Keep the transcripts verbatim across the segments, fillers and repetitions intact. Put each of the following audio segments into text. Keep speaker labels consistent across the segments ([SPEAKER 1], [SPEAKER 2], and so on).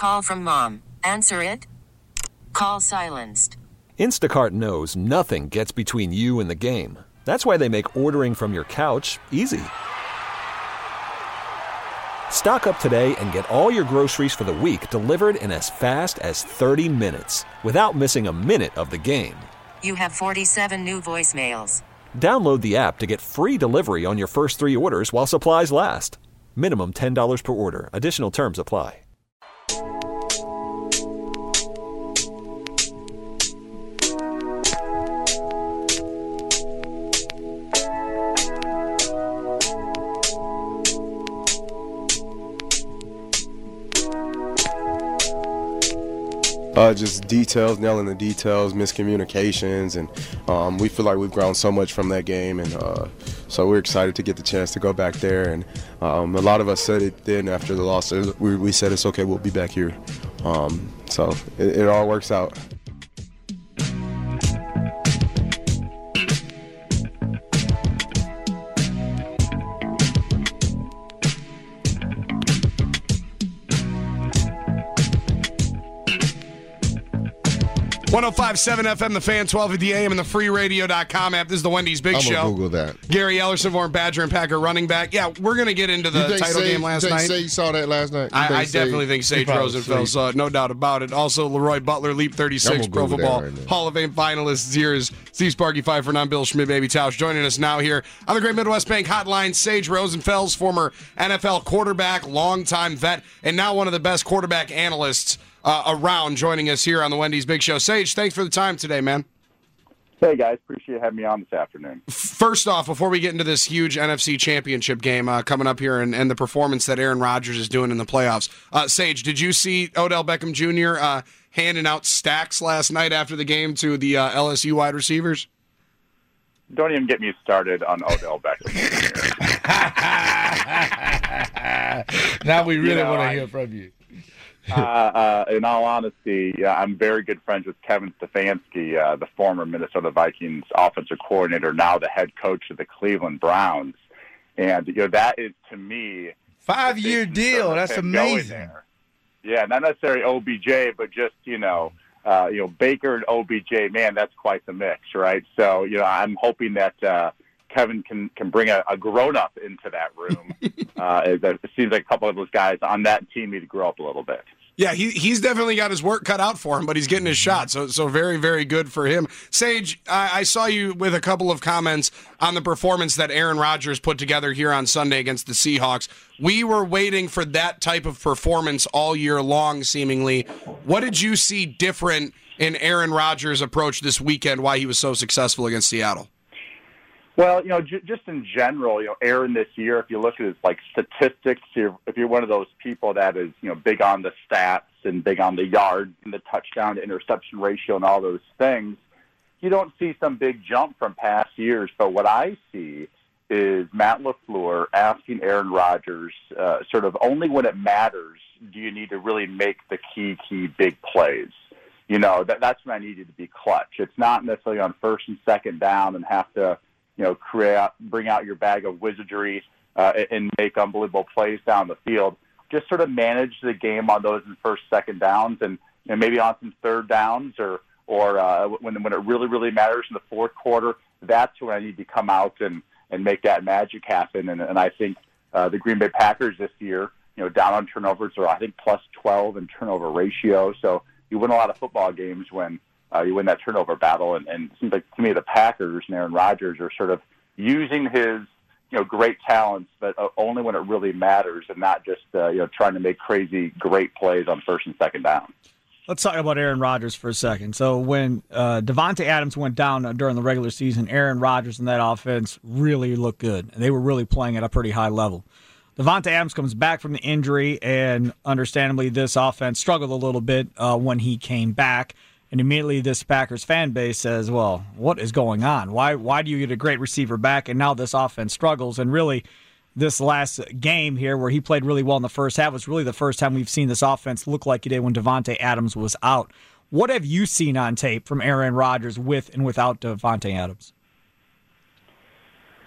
[SPEAKER 1] Call from mom. Answer it. Call silenced.
[SPEAKER 2] Instacart knows nothing gets between you and the game. That's why they make ordering from your couch easy. Stock up today and get all your groceries for the week delivered in as fast as thirty minutes without missing a minute of the game.
[SPEAKER 1] You have forty-seven new voicemails.
[SPEAKER 2] Download the app to get free delivery on your first three orders while supplies last. Minimum ten dollars per order. Additional terms apply.
[SPEAKER 3] Uh, just details, nailing the details, miscommunications, and um, we feel like we've grown so much from that game, and uh, so we're excited to get the chance to go back there. And um, a lot of us said it then after the loss. We, we said it's okay, we'll be back here. Um, so it, it all works out.
[SPEAKER 4] one oh five point seven F M, The Fan, twelve fifty A M, and the free radio dot com app. This is the Wendy's Big
[SPEAKER 5] I'm
[SPEAKER 4] Show.
[SPEAKER 5] I'm going to Google that.
[SPEAKER 4] Gary Ellerson, former Badger and Packer running back. Yeah, we're going to get into the title
[SPEAKER 5] Sage,
[SPEAKER 4] game last
[SPEAKER 5] you think
[SPEAKER 4] night.
[SPEAKER 5] Sage saw that last night?
[SPEAKER 4] I, I definitely think Sage Rosenfeld saw it, no doubt about it. Also, Leroy Butler, Leap thirty-six, Pro Football right Hall of Fame finalists. Years Steve Sparky Pfeiffer, non Bill Schmidt, Baby Tausch. Joining us now here on the Great Midwest Bank Hotline, Sage Rosenfeld, former N F L quarterback, longtime vet, and now one of the best quarterback analysts uh, around, joining us here on the Wendy's Big Show. Sage, thanks for the time today, man.
[SPEAKER 6] Hey, guys. Appreciate having me on this afternoon.
[SPEAKER 4] First off, before we get into this huge N F C championship game uh, coming up here and, and the performance that Aaron Rodgers is doing in the playoffs, uh, Sage, did you see Odell Beckham Junior Uh, handing out stacks last night after the game to the uh, L S U wide receivers?
[SPEAKER 6] Don't even get me started on Odell Beckham
[SPEAKER 7] Junior Now we really you know, want to
[SPEAKER 6] I,
[SPEAKER 7] hear from you.
[SPEAKER 6] uh, uh, in all honesty, uh, I'm very good friends with Kevin Stefanski, uh, the former Minnesota Vikings offensive coordinator, now the head coach of the Cleveland Browns. And, you know, that is, to me...
[SPEAKER 7] Five-year deal. That's amazing.
[SPEAKER 6] Yeah, not necessarily O B J, but just, you know, uh, you know, Baker and O B J, man, that's quite the mix, right? So, you know, I'm hoping that uh, Kevin can, can bring a, a grown-up into that room. uh, it seems like a couple of those guys on that team need to grow up a little bit.
[SPEAKER 4] Yeah, he he's definitely got his work cut out for him, but he's getting his shot, so so very, very good for him. Sage, I, I saw you with a couple of comments on the performance that Aaron Rodgers put together here on Sunday against the Seahawks. We were waiting for that type of performance all year long, seemingly. What did you see different in Aaron Rodgers' approach this weekend, why he was so successful against Seattle?
[SPEAKER 6] Well, you know, j- just in general, you know, Aaron this year, if you look at his, like, statistics, you're, if you're one of those people that is, you know, big on the stats and big on the yards and the touchdown to interception ratio and all those things, you don't see some big jump from past years. But what I see is Matt LaFleur asking Aaron Rodgers uh, sort of only when it matters do you need to really make the key, key big plays. You know, that that's when I need you to be clutch. It's not necessarily on first and second down and have to, you know, create, bring out your bag of wizardry uh, and make unbelievable plays down the field. Just sort of manage the game on those in first, second downs, and, and maybe on some third downs, or or uh, when when it really, really matters in the fourth quarter. That's when I need to come out and, and make that magic happen. And, and I think uh, the Green Bay Packers this year, you know, down on turnovers are I think plus twelve in turnover ratio. So you win a lot of football games when Uh, you win that turnover battle, and, and it seems like to me the Packers and Aaron Rodgers are sort of using his, you know, great talents, but uh, only when it really matters, and not just uh, you know trying to make crazy great plays on first and second down.
[SPEAKER 8] Let's talk about Aaron Rodgers for a second. So when uh, Davante Adams went down during the regular season, Aaron Rodgers and that offense really looked good, and they were really playing at a pretty high level. Davante Adams comes back from the injury, and understandably, this offense struggled a little bit uh, when he came back. And immediately this Packers fan base says, well, what is going on? Why why do you get a great receiver back and now this offense struggles? And really, this last game here where he played really well in the first half was really the first time we've seen this offense look like it did when Davante Adams was out. What have you seen on tape from Aaron Rodgers with and without Davante Adams?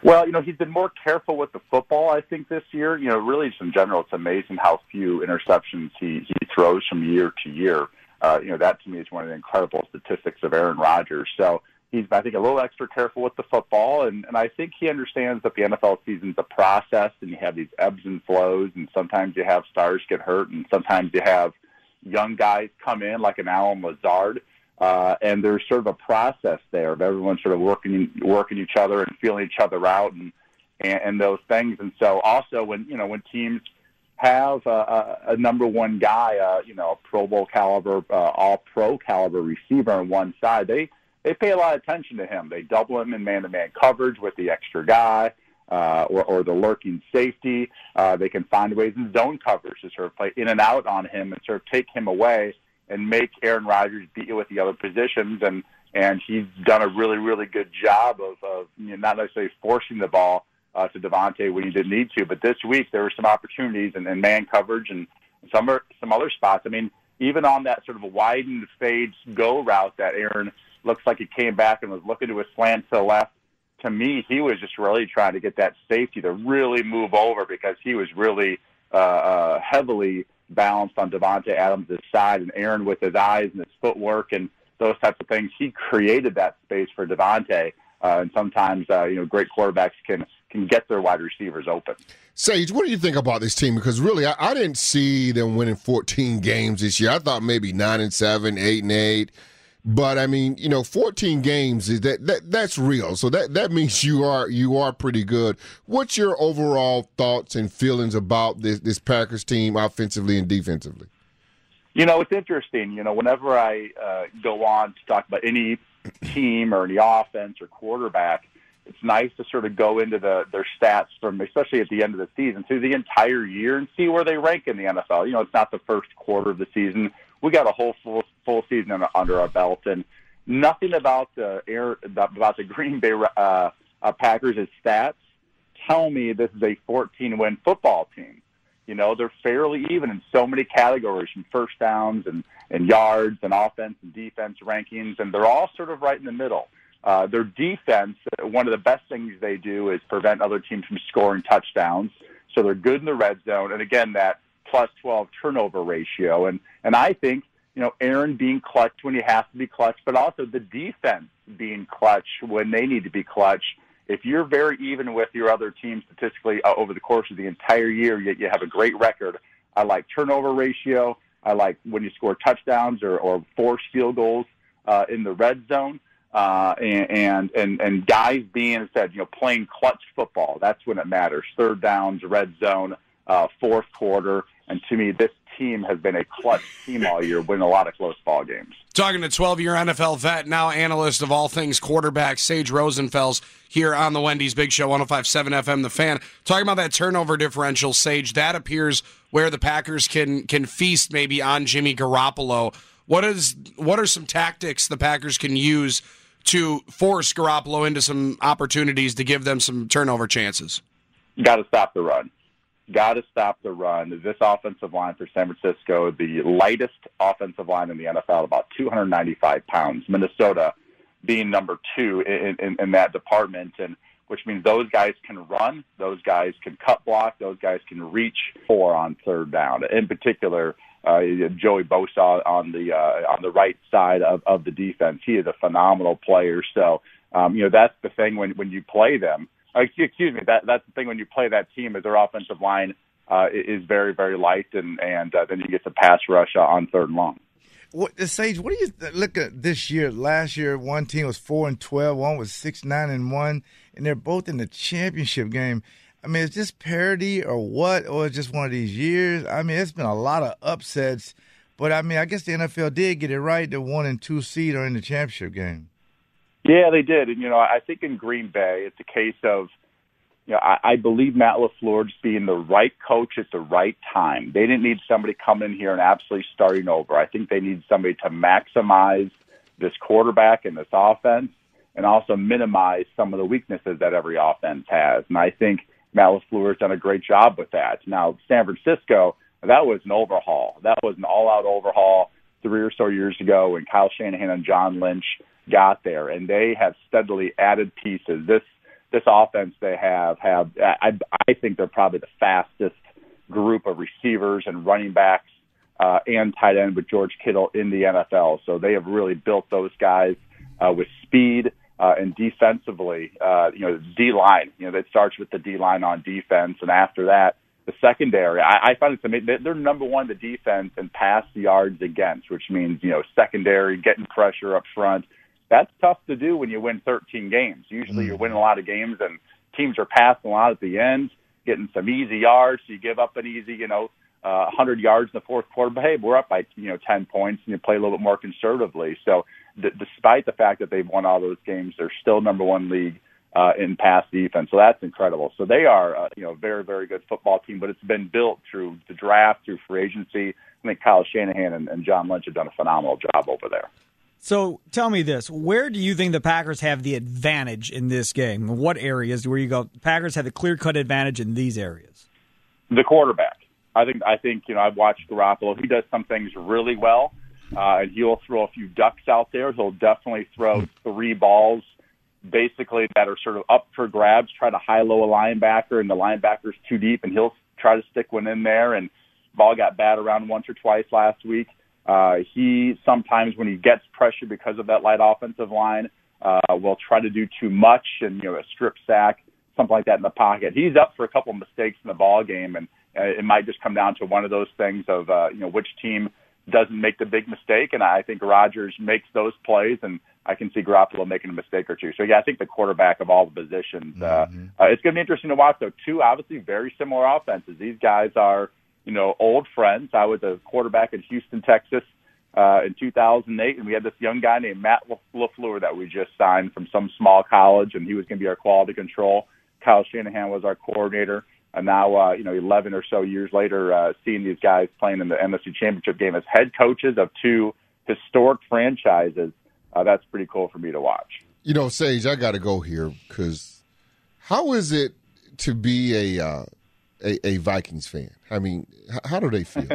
[SPEAKER 6] Well, you know, he's been more careful with the football, I think, this year. You know, really, just in general, it's amazing how few interceptions he, he throws from year to year. Uh, you know, that to me is one of the incredible statistics of Aaron Rodgers. So he's, I think, a little extra careful with the football, and, and I think he understands that the N F L season's a process, and you have these ebbs and flows, and sometimes you have stars get hurt, and sometimes you have young guys come in like an Allen Lazard. Uh, and there's sort of a process there of everyone sort of working working each other and feeling each other out and, and, and those things. And so also when, you know, when teams have a, a, a number one guy, uh, you know, a Pro Bowl caliber, uh, all pro caliber receiver on one side, they, they pay a lot of attention to him. They double him in man-to-man coverage with the extra guy uh, or, or the lurking safety. Uh, they can find ways in zone coverage to sort of play in and out on him and sort of take him away and make Aaron Rodgers beat you with the other positions. And, and he's done a really, really good job of, of you know, not necessarily forcing the ball uh, to Davante when he didn't need to. But this week there were some opportunities in, in man coverage and some, are, some other spots. I mean, even on that sort of widened fade go route that Aaron looks like he came back and was looking to a slant to the left, to me, he was just really trying to get that safety to really move over because he was really uh, uh, heavily balanced on Davante Adams' side, and Aaron with his eyes and his footwork and those types of things, he created that space for Davante. Uh, and sometimes, uh, you know, great quarterbacks can can get their wide receivers open.
[SPEAKER 5] Sage, what do you think about this team? Because really, I, I didn't see them winning fourteen games this year. I thought maybe nine and seven, eight and eight. But I mean, you know, fourteen games is that, that that's real. So that, that means you are you are pretty good. What's your overall thoughts and feelings about this this Packers team offensively and defensively?
[SPEAKER 6] You know, it's interesting. You know, whenever I uh, go on to talk about any team or any offense or quarterback, it's nice to sort of go into the their stats from, especially at the end of the season, through the entire year and see where they rank in the N F L. You know, it's not the first quarter of the season. We got a whole full full season under our belt, and nothing about the air about the Green Bay uh, uh, Packers' stats tell me this is a fourteen win football team. You know, they're fairly even in so many categories, from first downs and, and yards and offense and defense rankings, and they're all sort of right in the middle. Uh, their defense, one of the best things they do is prevent other teams from scoring touchdowns. So they're good in the red zone, and again, that plus twelve turnover ratio. And, and I think, you know, Aaron being clutch when he has to be clutch, but also the defense being clutch when they need to be clutch. If you're very even with your other team statistically uh, over the course of the entire year, yet you have a great record. I like turnover ratio. I like when you score touchdowns or, or force field goals uh, in the red zone. Uh, and, and, and guys being said, you know, playing clutch football. That's when it matters. Third downs, red zone, uh, fourth quarter. And to me, this team has been a clutch team all year, winning a lot of close ball games.
[SPEAKER 4] Talking to twelve-year N F L vet, now analyst of all things quarterback, Sage Rosenfels, here on the Wendy's Big Show, one oh five point seven F M, The Fan. Talking about that turnover differential, Sage, that appears where the Packers can can feast maybe on Jimmy Garoppolo. What is what are some tactics the Packers can use to force Garoppolo into some opportunities to give them some turnover chances?
[SPEAKER 6] Got to stop the run. Got to stop the run. This offensive line for San Francisco, the lightest offensive line in the N F L, about two hundred ninety-five pounds. Minnesota being number two in, in, in that department, and which means those guys can run, those guys can cut block, those guys can reach for on third down. In particular, uh, Joey Bosa on the uh, on the right side of, of the defense. He is a phenomenal player. So, um, you know, that's the thing when, when you play them. Excuse me, that that's the thing when you play that team is their offensive line uh, is very, very light, and, and uh, then you get the pass rush on third and long.
[SPEAKER 7] What, Sage, what do you look at this year? Last year, one team was four and twelve, one was six nine and one, and they're both in the championship game. I mean, is this parity or what, or is just one of these years? I mean, it's been a lot of upsets, but I mean, I guess the N F L did get it right. The one and two seed are in the championship game.
[SPEAKER 6] Yeah, they did. And, you know, I think in Green Bay, it's a case of, you know, I, I believe Matt LaFleur just being the right coach at the right time. They didn't need somebody coming in here and absolutely starting over. I think they need somebody to maximize this quarterback and this offense and also minimize some of the weaknesses that every offense has. And I think Matt LaFleur has done a great job with that. Now, San Francisco, that was an overhaul. That was an all-out overhaul three or so years ago when Kyle Shanahan and John Lynch got there, and they have steadily added pieces. This this offense they have have I, I think they're probably the fastest group of receivers and running backs uh, and tight end with George Kittle in the N F L. So they have really built those guys uh, with speed uh, and defensively. Uh, you know, D-line. You know, it starts with the D-line on defense, and after that, the secondary. I, I find it's amazing. They're number one in the defense and pass yards against, which means you know secondary getting pressure up front. That's tough to do when you win thirteen games. Usually, mm. you're winning a lot of games, and teams are passing a lot at the end, getting some easy yards. So you give up an easy, you know, uh, one hundred yards in the fourth quarter. But hey, we're up by you know ten points, and you play a little bit more conservatively. So, d- despite the fact that they've won all those games, they're still number one league uh, in pass defense. So that's incredible. So they are, uh, you know, a very, very good football team. But it's been built through the draft, through free agency. I think Kyle Shanahan and, and John Lynch have done a phenomenal job over there.
[SPEAKER 8] So tell me this, where do you think the Packers have the advantage in this game? What areas where you go, the Packers have the clear-cut advantage in these areas?
[SPEAKER 6] The quarterback. I think, I think you know, I've watched Garoppolo. He does some things really well, uh, and he'll throw a few ducks out there. He'll definitely throw three balls basically that are sort of up for grabs, try to high-low a linebacker, and the linebacker's too deep, and he'll try to stick one in there, and ball got batted around once or twice last week. Uh, he sometimes, when he gets pressure because of that light offensive line, uh, will try to do too much and, you know, a strip sack, something like that in the pocket. He's up for a couple of mistakes in the ball game, and uh, it might just come down to one of those things of, uh, you know, which team doesn't make the big mistake. And I think Rodgers makes those plays, and I can see Garoppolo making a mistake or two. So, yeah, I think the quarterback of all the positions. Mm-hmm. Uh, uh, it's going to be interesting to watch, though. Two obviously very similar offenses. These guys are, you know, old friends. I was a quarterback in Houston, Texas uh, in two thousand eight, and we had this young guy named Matt LaFleur that we just signed from some small college, and he was going to be our quality control. Kyle Shanahan was our coordinator. And now, uh, you know, eleven or so years later, uh, seeing these guys playing in the N F C Championship game as head coaches of two historic franchises, uh, that's pretty cool for me to watch.
[SPEAKER 5] You know, Sage, I got to go here because how is it to be a uh, – A, a Vikings fan? I mean, h- how do they feel?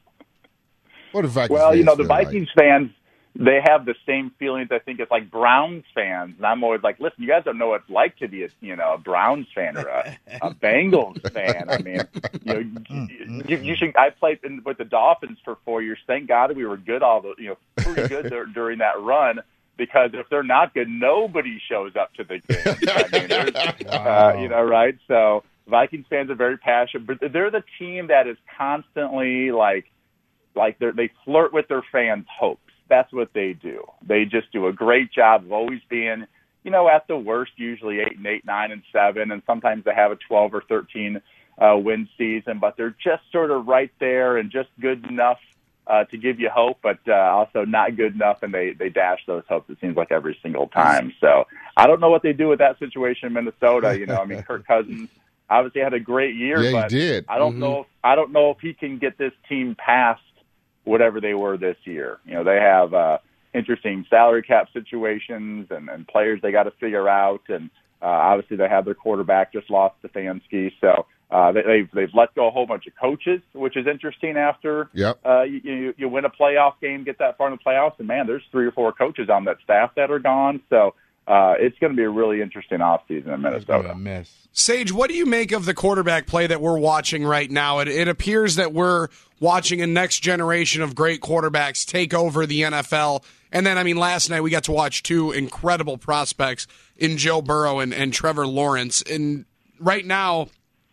[SPEAKER 5] What do Vikings
[SPEAKER 6] well,
[SPEAKER 5] fans
[SPEAKER 6] you know, the
[SPEAKER 5] feel
[SPEAKER 6] Vikings
[SPEAKER 5] like?
[SPEAKER 6] fans, they have the same feelings, I think, as like Browns fans. And I'm always like, listen, you guys don't know what it's like to be a, you know, a Browns fan or a, a Bengals fan. I mean, you know, you, you should, I played in, with the Dolphins for four years. Thank God we were good all the, you know, pretty good dur- during that run. Because if they're not good, nobody shows up to the game. I mean, there's, wow. uh, you know, right? So, Vikings fans are very passionate, but they're the team that is constantly like, like they they flirt with their fans' hopes. That's what they do. They just do a great job of always being, you know, at the worst, usually eight and eight, nine and seven, and sometimes they have a twelve or thirteen uh, win season. But they're just sort of right there and just good enough uh, to give you hope, but uh, also not good enough, and they they dash those hopes. It seems like every single time. So I don't know what they do with that situation in Minnesota. You know, I mean, Kirk Cousins obviously had a great year,
[SPEAKER 5] yeah,
[SPEAKER 6] but
[SPEAKER 5] he did.
[SPEAKER 6] I don't
[SPEAKER 5] mm-hmm.
[SPEAKER 6] know. If, I don't know if he can get this team past whatever they were this year. You know, they have uh, interesting salary cap situations and, and players they got to figure out, and uh, obviously they have their quarterback just lost Stefanski, so uh, they, they've they've let go a whole bunch of coaches, which is interesting. After
[SPEAKER 5] yep.
[SPEAKER 6] uh, you, you you win a playoff game, get that far in the playoffs, and man, there's three or four coaches on that staff that are gone, so. Uh, it's going to be a really interesting offseason in Minnesota.
[SPEAKER 7] A mess.
[SPEAKER 4] Sage, what do you make of the quarterback play that we're watching right now? It, it appears that we're watching a next generation of great quarterbacks take over the N F L. And then, I mean, last night we got to watch two incredible prospects in Joe Burrow and, and Trevor Lawrence. And right now,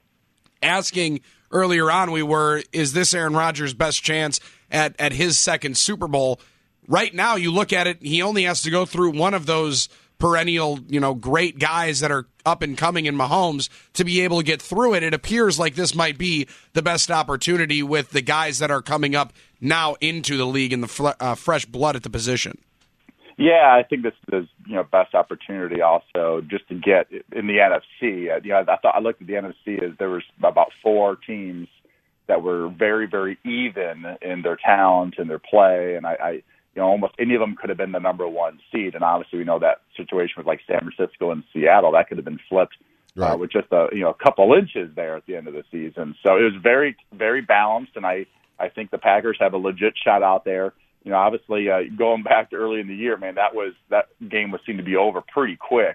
[SPEAKER 4] asking earlier on, we were, is this Aaron Rodgers' best chance at, at his second Super Bowl? Right now, you look at it, he only has to go through one of those perennial, you know, great guys that are up and coming in Mahomes to be able to get through it. It appears like this might be the best opportunity with the guys that are coming up now into the league and the fl- uh, fresh blood at the position.
[SPEAKER 6] Yeah, I think this is, you know, best opportunity also just to get in the N F C. Uh, you know, I thought I looked at the N F C as there was about four teams that were very, very even in their talent and their play, and I, I you know, almost any of them could have been the number one seed. And obviously we know that situation with like San Francisco and Seattle, that could have been flipped right. uh, with just a, you know, a couple inches there at the end of the season. So it was very, very balanced. And I, I think the Packers have a legit shot out there. You know, obviously uh, going back to early in the year, man, that was, that game was seen to be over pretty quick.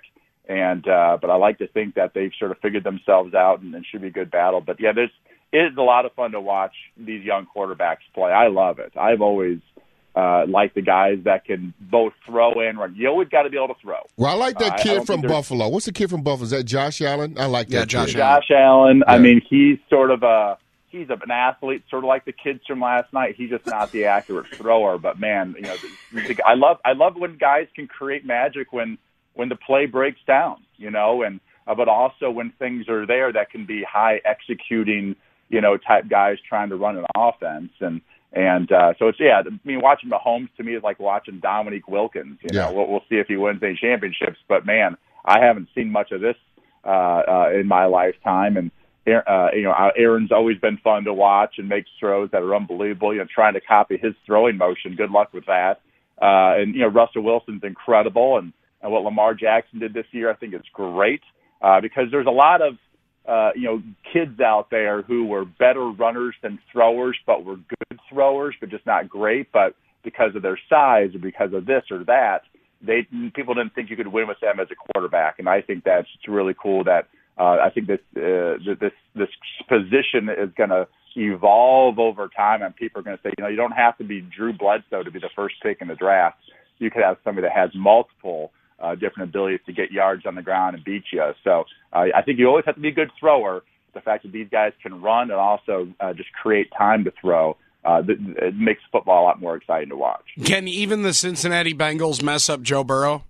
[SPEAKER 6] And uh, but I like to think that they've sort of figured themselves out and, and should be a good battle. But yeah, there's it is a lot of fun to watch these young quarterbacks play. I love it. I've always uh, liked the guys that can both throw and run. You always got to be able to throw.
[SPEAKER 5] Well, I like that
[SPEAKER 6] uh,
[SPEAKER 5] kid from Buffalo. What's the kid from Buffalo? Is that Josh Allen? I like
[SPEAKER 4] yeah,
[SPEAKER 5] that
[SPEAKER 4] Josh
[SPEAKER 5] kid.
[SPEAKER 4] Allen.
[SPEAKER 6] Josh Allen.
[SPEAKER 5] Yeah.
[SPEAKER 6] I mean, he's sort of a he's an athlete, sort of like the kids from last night. He's just not the accurate thrower. But man, you know, the, the, I love I love when guys can create magic when when the play breaks down. You know, and uh, but also when things are there that can be high executing, you know, type guys trying to run an offense. And and uh, so it's yeah. I mean, watching Mahomes to me is like watching Dominique Wilkins. You know,
[SPEAKER 5] Yeah.
[SPEAKER 6] we'll, we'll see if he wins any championships. But man, I haven't seen much of this uh, uh, in my lifetime. And uh, you know, Aaron's always been fun to watch and makes throws that are unbelievable. You know, trying to copy his throwing motion. Good luck with that. Uh, and you know, Russell Wilson's incredible, and, and what Lamar Jackson did this year, I think it's great uh, because there's a lot of uh, you know kids out there who were better runners than throwers, but were good throwers, but just not great. But because of their size or because of this or that, they people didn't think you could win with them as a quarterback. And I think that's really cool. That uh, I think this uh, this this position is going to evolve over time, and people are going to say, you know, you don't have to be Drew Bledsoe to be the first pick in the draft. You could have somebody that has multiple uh, different abilities to get yards on the ground and beat you. So uh, I think you always have to be a good thrower. The fact that these guys can run and also uh, just create time to throw, uh, it makes football a lot more exciting to watch.
[SPEAKER 4] Can even the Cincinnati Bengals mess up Joe Burrow?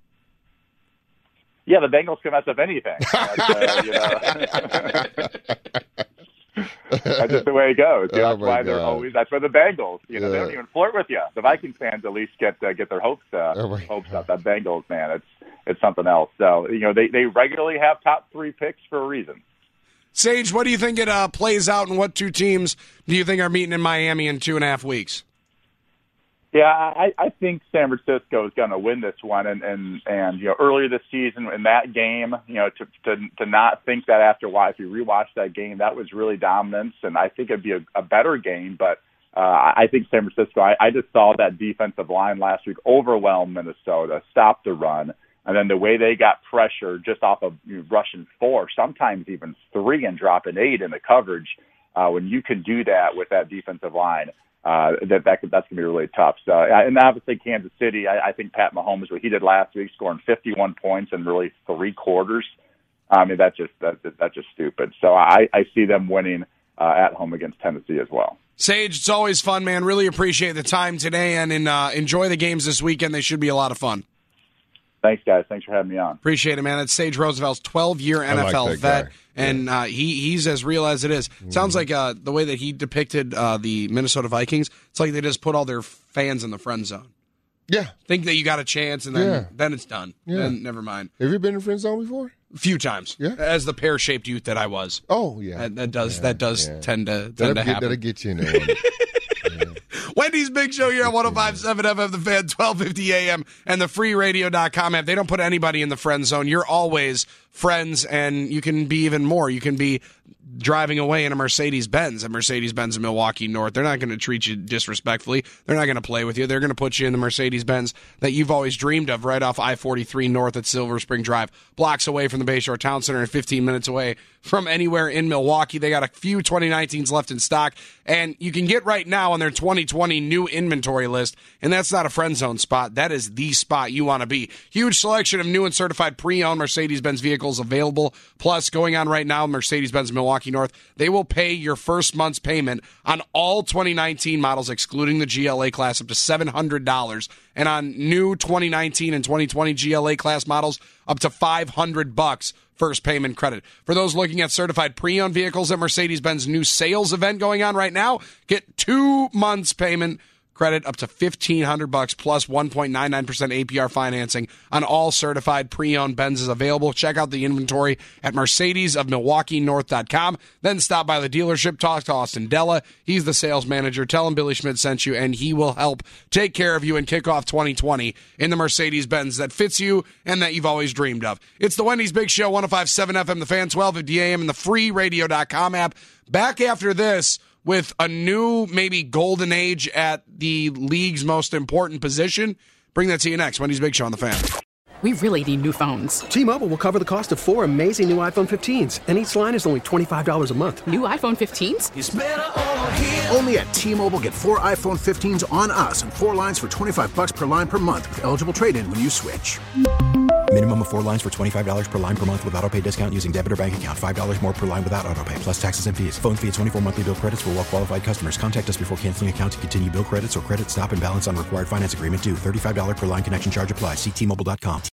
[SPEAKER 6] Yeah, the Bengals can mess up anything. That's, uh, you know. That's just the way it goes. You know,
[SPEAKER 5] Oh,
[SPEAKER 6] that's
[SPEAKER 5] my
[SPEAKER 6] why they're
[SPEAKER 5] God.
[SPEAKER 6] always. That's why the Bengals. You know,
[SPEAKER 5] Yeah.
[SPEAKER 6] they don't even flirt with you. The Viking fans at least get uh, get their hopes uh,
[SPEAKER 5] Oh, my
[SPEAKER 6] hopes
[SPEAKER 5] God.
[SPEAKER 6] up. That Bengals, man, it's it's something else. So you know, they they regularly have top three picks for a reason.
[SPEAKER 4] Sage, what do you think it uh, plays out, and what two teams do you think are meeting in Miami in two and a half weeks?
[SPEAKER 6] Yeah, I, I think San Francisco is going to win this one, and, and and you know earlier this season in that game, you know to to to not think that after a while, if you rewatch that game, that was really dominance, and I think it'd be a, a better game. But uh, I think San Francisco, I, I just saw that defensive line last week overwhelm Minnesota, stop the run, and then the way they got pressure just off of you know, rushing four, sometimes even three, and dropping eight in the coverage. Uh, when you can do that with that defensive line. Uh, that, that that's going to be really tough. So, and obviously Kansas City, I, I think Pat Mahomes, what he did last week, scoring fifty-one points in really three quarters. I mean, that's just that, that's just stupid. So I, I see them winning uh, at home against Tennessee as well.
[SPEAKER 4] Sage, it's always fun, man. Really appreciate the time today, and, and uh, enjoy the games this weekend. They should be a lot of fun.
[SPEAKER 6] Thanks, guys. Thanks for having me on.
[SPEAKER 4] Appreciate it, man. It's Sage Roosevelt's twelve-year N F L
[SPEAKER 5] like that
[SPEAKER 4] vet,
[SPEAKER 5] guy.
[SPEAKER 4] and uh, he he's as real as it is. Sounds like uh, the way that he depicted uh, the Minnesota Vikings, it's like they just put all their fans in the friend zone.
[SPEAKER 5] Yeah.
[SPEAKER 4] Think that you got a chance, and then
[SPEAKER 5] Yeah.
[SPEAKER 4] then it's done.
[SPEAKER 5] Yeah.
[SPEAKER 4] Then never mind.
[SPEAKER 5] Have you been in the friend zone before?
[SPEAKER 4] A few times,
[SPEAKER 5] Yeah.
[SPEAKER 4] as the pear-shaped youth that I was.
[SPEAKER 5] Oh, yeah.
[SPEAKER 4] That, that does
[SPEAKER 5] Yeah,
[SPEAKER 4] that does
[SPEAKER 5] yeah.
[SPEAKER 4] tend to tend
[SPEAKER 5] That'll
[SPEAKER 4] to
[SPEAKER 5] get,
[SPEAKER 4] happen.
[SPEAKER 5] that'll get you in there.
[SPEAKER 4] Wendy's Big Show here on one oh five point seven F M, The Fan, twelve fifty A M, and the free radio dot com app. They don't put anybody in the friend zone. You're always friends, and you can be even more. You can be driving away in a Mercedes-Benz at Mercedes-Benz in Milwaukee North. They're not going to treat you disrespectfully. They're not going to play with you. They're going to put you in the Mercedes-Benz that you've always dreamed of right off I forty-three North at Silver Spring Drive, blocks away from the Bayshore Town Center and fifteen minutes away from anywhere in Milwaukee. They got a few twenty nineteens left in stock, and you can get right now on their twenty twenty new inventory list, and that's not a friend zone spot. That is the spot you want to be. Huge selection of new and certified pre-owned Mercedes-Benz vehicles available. Plus, going on right now, Mercedes-Benz Milwaukee North, they will pay your first month's payment on all twenty nineteen models, excluding the G L A class, up to seven hundred dollars. And on new twenty nineteen and twenty twenty G L A class models, up to five hundred bucks first payment credit. For those looking at certified pre-owned vehicles at Mercedes-Benz new sales event going on right now, get two months payment credit up to fifteen hundred bucks plus one point nine nine percent A P R financing on all certified pre-owned Benzes available. Check out the inventory at Mercedes of Milwaukee North dot com. Then stop by the dealership, talk to Austin Della. He's the sales manager. Tell him Billy Schmidt sent you, and he will help take care of you and kick off twenty twenty in the Mercedes-Benz that fits you and that you've always dreamed of. It's the Wendy's Big Show, one oh five point seven F M, The Fan, twelve fifty A M, and the free radio dot com app. Back after this with a new, maybe golden age at the league's most important position. Bring that to you next. Wendy's Big Show on The Fan.
[SPEAKER 9] We really need new phones.
[SPEAKER 10] T-Mobile will cover the cost of four amazing new iPhone fifteens, and each line is only twenty-five dollars a month.
[SPEAKER 9] New iPhone fifteens?
[SPEAKER 11] It's better over here. Only at T-Mobile, get four iPhone fifteens on us and four lines for twenty-five bucks per line per month with eligible trade-in when you switch.
[SPEAKER 12] Minimum of four lines for twenty-five dollars per line per month with autopay discount using debit or bank account. five dollars more per line without autopay, plus taxes and fees. Phone fee at twenty-four monthly bill credits for well-qualified customers. Contact us before canceling account to continue bill credits or credit stop and balance on required finance agreement due. thirty-five dollars per line connection charge applies. See T Mobile dot com.